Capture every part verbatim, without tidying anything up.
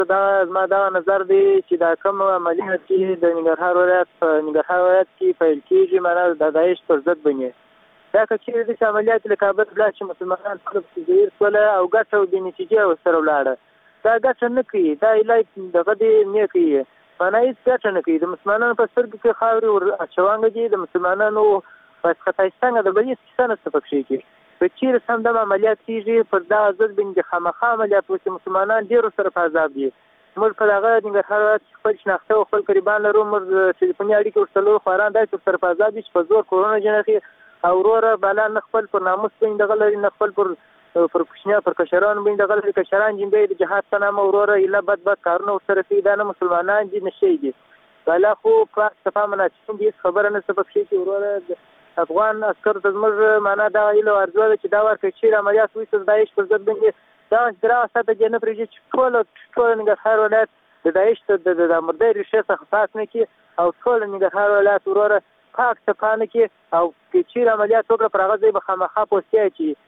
دا زما دا نظر دی چې دا کوم عملیات چې د ننګرهار ولایت په ننګرهار ولایت کې پیل کېږي معنا د داعش پر ضد بنې دا که چېرې داسې عملیات له کابل ولاړ چې مسلمانان خپل تغیر شوله او ګټه او بې نتیجې ورسره ولاړه دا ګټه نه کوي دا ایله دغه دې نه کوي معنا هېڅ ګټه نه کوي د مسلمانانو په سترګو کې خاورې ور اچوانګه دي د مسلمانانو په ختایستانګه د بل هېڅ کیسه نشته پکښې کې که چېرې سم دم عملیات کېږي پر دغه ضد باندې خامخا عملیات وشي مسلمانان ډېر ورسره په عذاب دي موږ په دغه ننګرهار ولایت کې خپل شناخته او خپل قریبان لرو موږ ټلیفوني اړیکې ورسره لرو خواران داسې ورسره په عذاب دي چې په زور کورونه جنخي او وروره بالا نه خپل پر ناموس باندې دغه لري نه خپل پر پر کوچنیا پر کشرانو باندې دغه لري کشران جنبې د جهاد په نامه وروره ایله بد بد کارونه ورسره کوي دا نه مسلمانان دي نه شی دي بالا خو کار صفا مناسبون دي خبره نه څه پکښې چې وروره افغان عسکر د زموږ معنا دا ایله ارزو ده چې دا ورکړي چې عملیات وشي د داعش پر ضد باندې دا درا ساته جن پرېږدي چې ټول ټول ننګرهار ولایت د داعش د د مردې ریښې څخه خلاص نه کړي او ټول ننګرهار ولایت وروره پاک صفا نه کړي او که چېرې عملیات وکړه پر هغه ځای به خامخا پوستې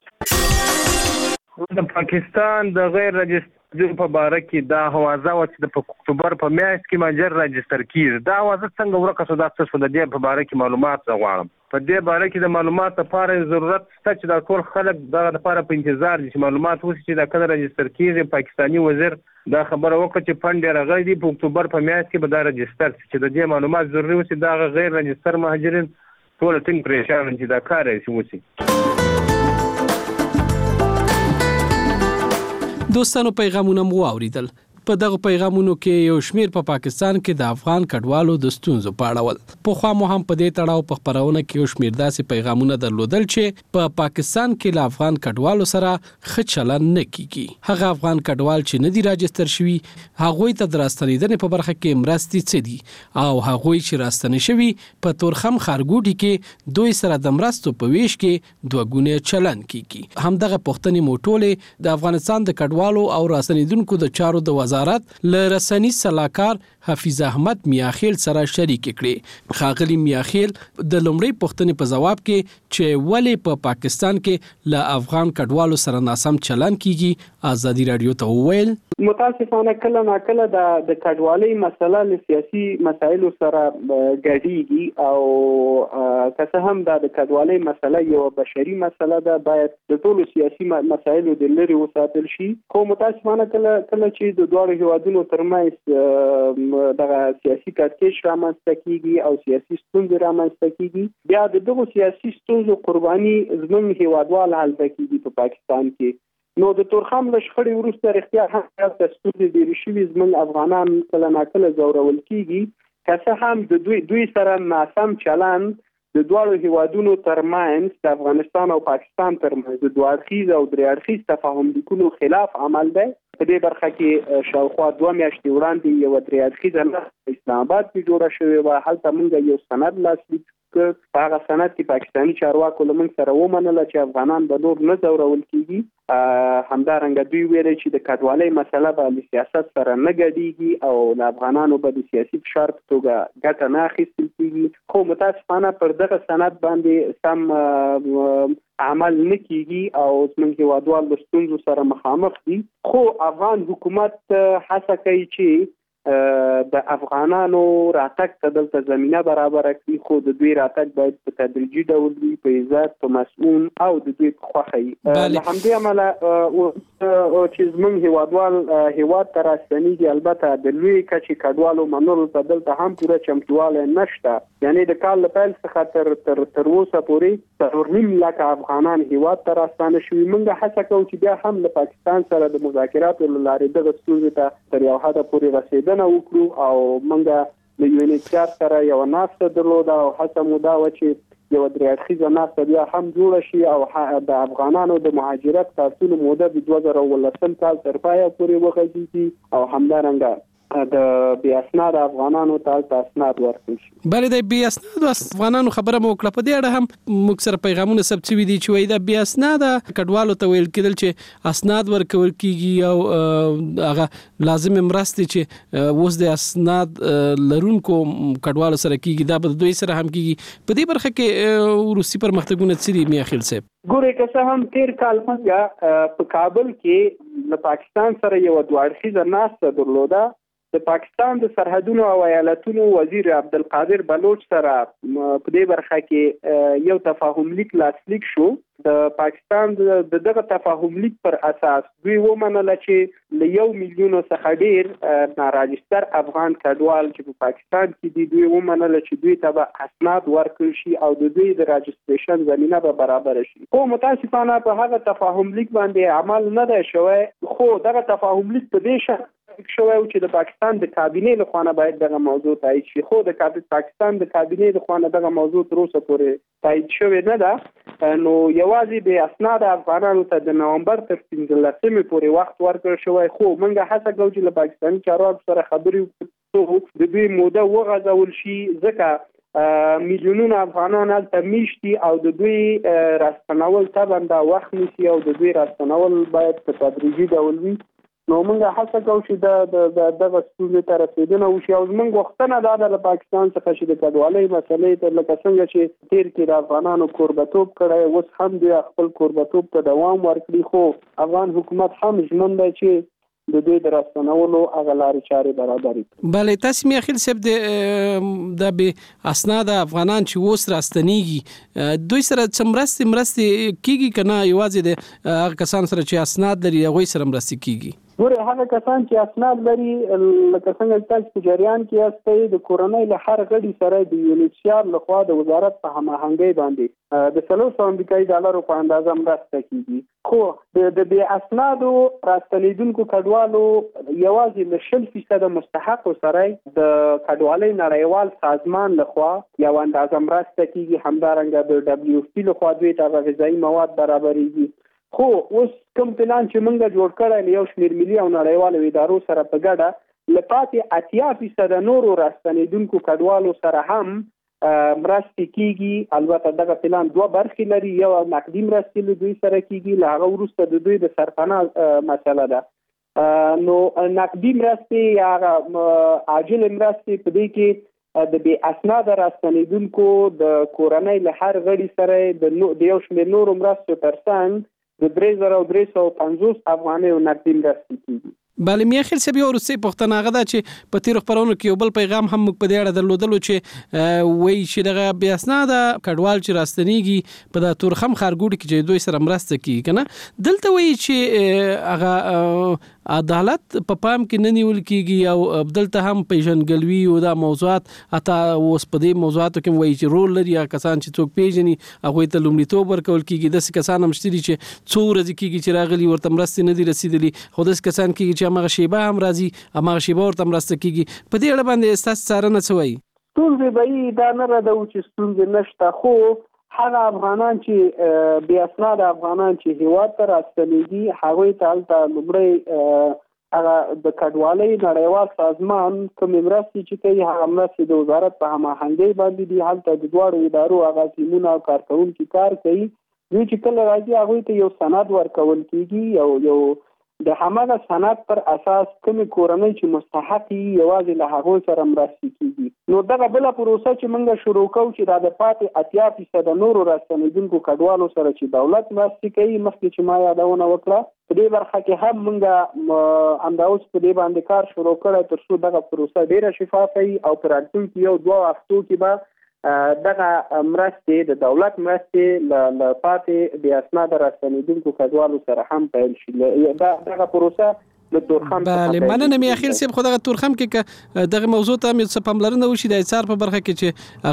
اچوي د پاکستان د غیر رجسټر په باره کې دا هوازه وه چې د اکتوبر په میاشت کې مجر رجسټر کېږي دا هوازه څنګه ورکه شو دا څه شو د دې په باره کې معلومات زه غواړم په دې باره کې د معلومات لپاره ضرورت شته چې دا ټول خلک دغه لپاره په انتظار دي چې معلومات وشي چې دا کله رجسټر کېږي پاکستاني وزیر دا خبره وکړه چې فنډ یې راغلی دی په اکتوبر په میاشت کې به دا رجسټر شي چې د دې معلومات ضروري وشي دا غیر رجسټر مهاجرین ټول ټینګ پریشان چې دا کار یې وشي. دوستانو پیغامونه مو واوریدل په دغه پیغامونو کې یو شمیر په پا پاکستان کې د افغان کډوالو د ستونزو په اړه ول په خوا مو هم په دې تړاو په خبرونه کې یو شمیر داسې پیغامونه درلودل چې په پا پاکستان کې له افغان کډوالو سره ښه چلند نه کیږي هغه افغان کډوال چې نه دي راجستر شوي هغوی ته د راستنېدنې په برخه کې مرستې څه دي او هغوی چې راستنې شوي په تورخم ښارګوټي کې دوی سره د مرستو په ویش کې دوه ګونې چلند کیږي همدغه پوښتنې مو ټولې د افغانستان د کډوالو او راستنېدونکو د چارو د وزارت له رسنیز سلاکار حفیظ احمد میاخیل سره شریک کړي خاغلی میاخیل د لومړی پوښتنې په جواب کې چې ولې په پا پاکستان کې له افغان کډوالو سره ناسم چلن کیږي ازادي رادیو ته وویل متاسفانه کله ناکله د د کډوالۍ مسله له سیاسي مسایلو سره ګډیږي او که څه هم د کډوالۍ مسله یو بشري مسله ده باید د ټولو سیاسي مسایلو د لري وساتل شي خو متاسفانه کله کله چې د دوه هیوادونو ترمنځ دغه سیاسي کړکېچ رامنځته کیږي او سیاسي ستونزې رامنځته کیږي بیا د دغو سیاسي ستونزو قرباني زموږ هیوادوال هلته کیږي په پاکستان کې نو د تورخم له شخړې وروسته رښتیا هم د ستونزې ډېرې شوي زموږ افغانان کله ناکله ځورول کیږي که څه هم د دوی دوی سره ناسم چلند د دواړو هیوادونو ترمنځ د افغانستان او پاکستان ترمنځ د دوه اړخیز او درې اړخیز تفاهم لیکونو خلاف عمل دی په دې برخه کې شاوخوا دوه میاشتې وړاندې یوه درې اړخیزه په اسلام آباد کې جوړه شوې وه هلته موږ یو سند لاسلیک کړ په هغه سند کې پاکستاني چارواکو له موږ سره ومنله چې افغانان به نور نه ځورول کېږي همدارنګه دوی ویلي چې د کډوالۍ مسله به له سیاست سره نه ګډېږي او له افغانانو به د سیاسي فشار په توګه ګټه نه اخیستل کېږي خو متاسفانه پر دغه سند باندې سم عمل نه کیږي او زموږ هیوادوال د ستونزو سره مخامخ دي خو افغان حکومت هڅه کوي چې د افغانانو راتګ ته دلته زمینه برابره کړي خو د دوی راتګ باید په تدریجي ډول وي په عزت په مسؤون او د دوی په خوښه وي له همدې امله چې زموږ هیوادوال هیواد ته راستنېږي البته د لویې کچې کډوالو منلو ته دلته هم پوره چمتووالی نشته یعنې د کال له پیل څخه تر تر تر اوسه پورې څلور نیم لکه افغانان هیواد ته راستانه شوي موږ هڅه کوو چې بیا هم له پاکستان سره د مذاکراتو له لارې دغه ستونزې ته تر یو حده پورې رسېدل نه وکړو او موږ د یو ان ایچ ار سره یو ناسته درلوده او هڅه مو دا وه چې یوه درې اړخیزه ناسته بیا هم جوړه شي او د افغانانو د مهاجرت کارتونو موده د دوه زره اوولسم کال تر پایه پورې وغځېږي او همدارنګه د بې اسناد افغانانو ته اسناد ورکړي شي. بلې د بې اسناد افغانانو خبره مو وکړه. په دې اړه هم موږ سره پیغامونه ثبت شوي دي چې وایي د بې اسناد کډوالو ته ویل کېدل چې اسناد ورکول کېږي او هغه لازم مرستې چې اوس د اسناد لرونکو کډوالو سره کېږي دا به دوی سره هم کېږي. په دې برخه کې وروستي پرمختګونه څه دي میاخیل صاحب؟ ګورې که څه هم تیر کال موږ په کابل کې له پاکستان سره یو دوه اړخیزه ناسته درلوده. د پاکستان د سرحدونو او ایالتونو وزیر عبدالقادر بلوچ سره په دې برخه کې یو تفاهم لیک لاسلیک شو. د پاکستان د دغه تفاهم لیک پر اساس دوی ومنله چې له یو میلیون څخه ډیر ناراجستر افغان کډوال چې په پاکستان کې دي دوی ومنله چې دوی ته به اسناد ورکړل شي او د دوی د راجستریشن زمینه به برابر شي. خو متاسفانه په هغه تفاهم لیک باندې عمل نه دی شوی. خو دغه تفاهم لیک په دې شرط شوی چې د پاکستان د کابینې له خوا باید دغه موضوع تایید شي. خو د پاکستان د کابینې له خوا دغه موضوع تر اوسه پورې تایید شوی نه ده. نو یوازې د اسناد افغانانو ته د نومبر تر پنځلسمې پورې وخت ورکړل شوی. خو موږ هڅه کوو چې له پاکستاني چارواکو سره خبرې وکړو د دوی موده وغځول شي، ځکه میلیونونه افغانان هلته میشتي او د دوی راستنول طبعا دا وخت نیسي او د دوی راستنول باید په تدریجي ډول وي. نو موږ هڅه کوو چې د دغه ستونزې ته رسېدنه وشي او زموږ غوښتنه دا ده له پاکستان څخه چې د کډوالۍ مسلې ته لکه څنګه چې تیر کې د افغانانو کوربتوب کړی اوس هم دوی خپل کوربتوب ته دوام ورکړي. خو افغان حکومت هم ژمن دی چې د دوی د راستنولو هغه لارې چارې برابرې کړي. بلې تاسو میاخیل صاحب د بې اسناد افغانان چې اوس راستنیږي دوی سره څه مرستې مرستې کېږي که نه یوازې د هغه کسان سره چې اسناد لري هغوی سره مرستې کېږي؟ ګورې هغه کسان چې اسناد لري لکه څنګه تاسو په جریان کې یاستئ د کورنۍ له هر غړي سره د یونیسیار لخوا د وزارت په هماهنګۍ باندې د څلور سوه امریکایي ډالرو په اندازه مرسته کېږي. خو د بې اسنادو راستنېدونکو کډوالو یوازې له شل فیصده مستحقو سره د کډوالۍ نړیوال سازمان لخوا یو اندازه مرسته کېږي. همدارنګه د ډبلیو اف پي لخوا دوی ته غذایي مواد برابرېږي. خو اوس کوم پلان چې موږ جوړ کړی له یو شمېر ملي او نړیوالو ادارو سره په ګډه له پاتې اتیا فیصده نورو راستنېدونکو کډوالو سره هم مرستې کېږي. البته دغه پلان دوه برخې لري. یو نقدي مرستې له دوی سره کېږي، له هغه وروسته د دوی د سرپناه مسله ده. نو نقدي مرستې یا عاجل مرستې په دې کې د بې اسناده راستنېدونکو د کورنۍ له هر غړي سره د یو شمېر نورو مرستو ترڅنګ د درې زره او درې سوه پنځوس افغانۍ نقدي مرستې کېږي. بله میاخیل صاحب یو وروستۍ پوښتنه هغه ده چې په تېرو خپرونو کې یو بل پیغام هم موږ په دې اړه درلودلو چې وایي چې دغه بې اسناده کډوال چې راستنیږي په دا تورخم ښارګوټي کې چې دوی سره مرسته کېږي که نه دلته وایي چې هغه عدالت په پام کې نه نیول کېږي او دلته هم پیژنګلوي او دا موضوعات حتی اوس په دې موضوعاتو کې وایي چې رول لري هغه کسان چې څوک پیژني هغوی ته لومړیتوب ورکول کېږي. داسې کسان هم شته دي چې څو ورځې کېږي چې راغلي ورته مرستې نه دي رسېدلي، خو داسې کسان کېږي چې هماغه شیبه هم راځي هماغه شیبه ورته مرسته کېږي. په دې اړه باندې ستاسو څارنه څه وایي؟ ستونزې به یې دا نه ردوو چې ستونزې نشته، خو هغه افغانان چې بې اسناده افغانان چې هېواد ته راستنېږي هغوی ته هلته لومړی هغه د کډوالۍ نړیوال سازمان کومې مرستې چې کوي هغه مرستې د وزارت په هماهنګۍ باندې دي. هلته د دواړو ادارو هغه ټیمونه او کارکوونکي کار کوي. دوی چې کله راځي هغوی ته یو سند ورکول کېږي یو یو د هماغه سند پر اساس کومې کورنۍ چې مستحق وي یوازې له هغوی سره مرستې کېږي. نو دغه بله پروسه چې موږ شروع کوو چې دا د پاتې اتیا فیصده نورو راستنېدونکو کډوالو سره چې دولت مرستې کوي مخکې چې ما یادونه وکړه په دې برخه کې هم موږ همدا اوس په دې باندې کار شروع کړی تر څو دغه پروسه ډېره شفافه وي او په راتلونکي یو دوه هفتو کې به دغه مرستې د دولت مرستې له پاتې بې اسناده راستنېدونکو کډوالو سره هم پیل شي. دغه پروسه د تورخم بله مننه میاخیل صاحب. خو دغه تورخم کې که دغه موضوع ته هم څه پاملرنه وشي د ایچار په برخه کې چې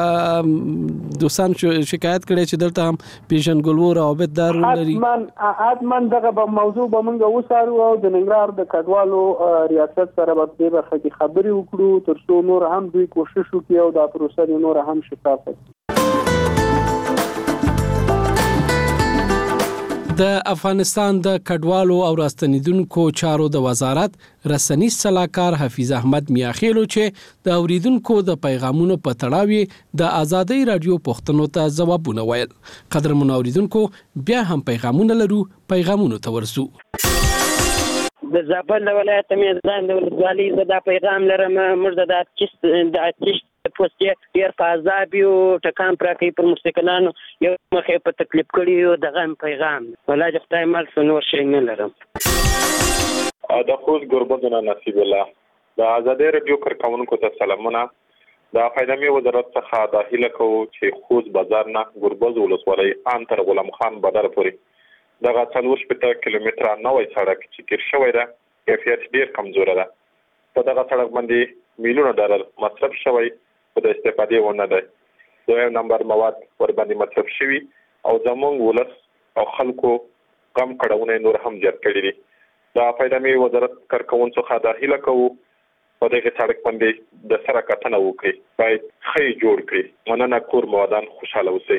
هغه دوستان شکایت کړی چې دلته هم پیژنګلو روابط دار ولري حتما دغه موضوع به موږ وڅارو او د ننګرهار د کډوالو ریاست سره به په دې برخه کې خبرې وکړو تر څو نور هم دوی کوشش وکړي او دا پروسه نور هم شفافه کړي. د افغانستان د کډوالو او راستنیدونکو چارو د وزارت رسنیز صلاحکار حفیظ احمد میاخیلو چې د اوریدونکو د پیغامونو په تړاو د ازادي رادیو پوښتنو ته ځوابونه ویل. قدرمن اوریدونکو بیا هم پیغامونه لرو، پیغامونو ته ورسو. د زابل ولایت میزان د ولسوالۍ زدا پیغام لرم. موږ د اتکست د اتکست پوسټ ډیر فازاب یو ټکان پراکې پر مستقلانو یو مخې په تکلیف کړی یو دغه پیغام ولای د خدای مال نور شي نه لرم. د خوست ګوربدونه نصیب الله د ازادي رادیو کارکونکو ته سلامونه. د خدمت وزارت څخه د هیله کوو چې خوست بازار نه ګوربز ولسوالۍ ان تر غلام خان بدر پورې دغه څلور شپږ کیلومتره نوې سړک چې کېر شوی ده کیفیت ډیر کمزور ده. په دغه سړک باندې میلیونه ډالر مصرف شوی په د استفادې ونه ده. دویم نمبر مواد ور باندې مصرف شوی او زمونږ ولس او خلکو کم کړهونه نور هم زیات کړي دي. دا فایده وزارت کارکونکو څخه د هیله کوو په دغه سړک باندې د سره کتنه وکړي، باید خې جوړ کړي. مننه کور موادان خوشاله اوسئ.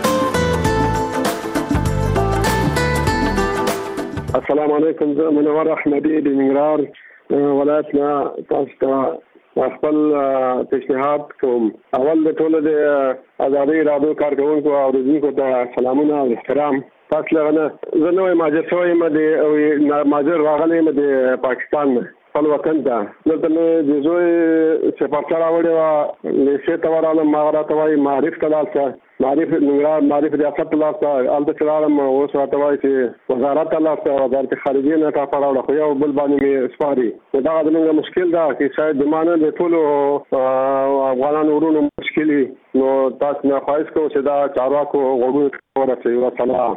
السلام علیکم. زه منور احمدی د ننګرهار ولایتنا تاسو ته خپل پیشنهاد کوم. اول د ټولو د ازادي رادیو کارکونکو او اوریدونکو ته سلامونه او احترام. تاسو لغنه زه نوې ماجر شوی م د ماجر راغلی م د پاکستان خپل وطن ته. دلته مې د زوی سفارچه راوړې وه، لیسې ته ورغلم، هغه راته وایي معرف ته لاړ شه، معرف ننګرهار معرف ریاست ته لاړ شه. هلته چې لاړم اوس راته وایي چې وزارت ته لاړ شه، وزارت خارجیې نه ټاپه راوړه، خو یو بل باندې مې سپاري. نو دغه زموږ مشکل ده چې شاید د ما نه د ټولو افغانانو ورونو مشکل وي. نو تاسو نه خواهش کوم چې دا چارواکو غوږونو ته ورسوي. وسلام.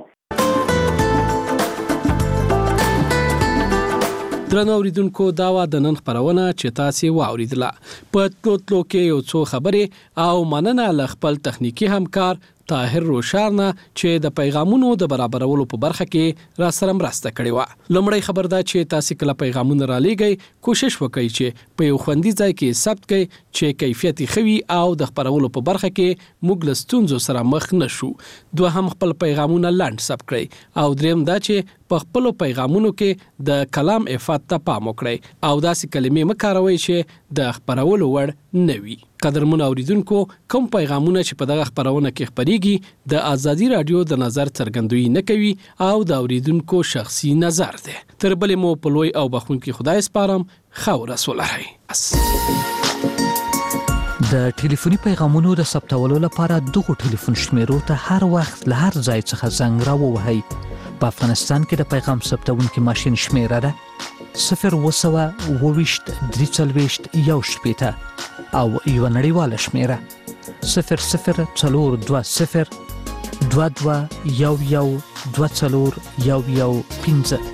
درنو اوریدونکو دا وا د نن خبرونه چې تاسو واوریدله. په تلوتلو کې یو څو خبرې او مننه ل خپل تخنیکی همکار طاهر روشارنا چې د پیغامونو د برابرولو په برخه کې را سره مرسته کړې و. لومړی خبر دا چې تاسو کله پیغامونه را لېږئ، کوشش وکړئ چې په یو خوندي ځای کې ثبت کړئ چې کیفیت خوي او د خبرولو په برخه کې موږ له ستونزو سره مخ نشو. دوهم خپل پیغامونه لاند ثبت کړئ او دریم دا چې په خپل پیغامونو کې د کلام افات ته پام وکړئ او داسې کلمې مکاروئ چې د خبرولو وړ نه وي. قدرمن اوریدونکو، کوم پیغامونه چې په دغه خبرونه کې خبريږي د ازادي رادیو د نظر څرګندوي نه کوي او د اوریدونکو شخصي نظر دی. تر بلې مو په لوی او بخښونکي خدای سپارم. خو رسول الله. د ټلیفوني پیغامونو د ثبتولو لپاره دغه ټلیفون شمیرو ته هر وخت له هر ځای څخه زنګ راووهئ. په افغانستان کې د پیغام ثبتونکي ماشين شمیره ده صفر وسوه وویشت درې څلوېښت یو شپېته او یو نړیواله شمیره صفر صفر څلور دوه صفر دوه دوه یو یو دوه څلور یو یو پنځه.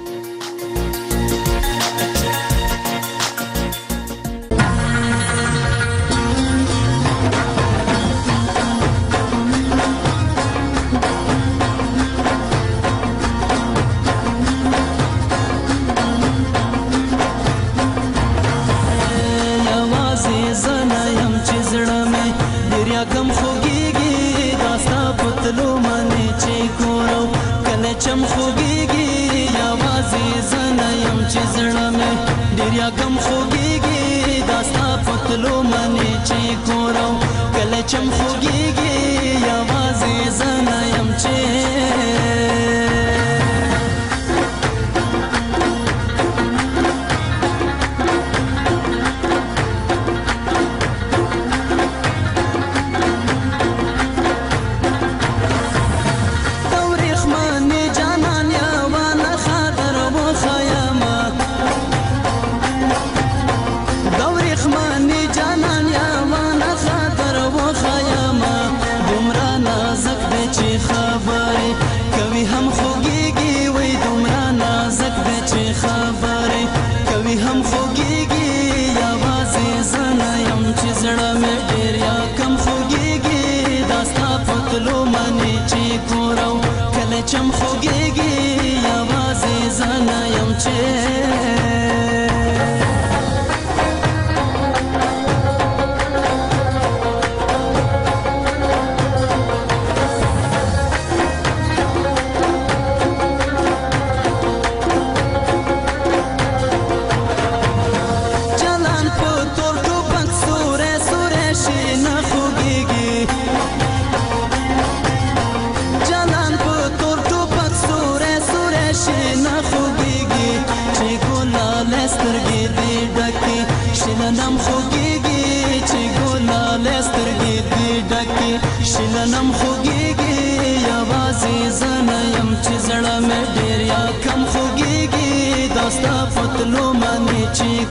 شلنم خوږیږي چې ګلاله سترګې دې ډکې شلنم خوږیږي یوازې زه نه یم چې زړه مې ډېر یا کم خوږیږي دا ستا په تلو باندې چې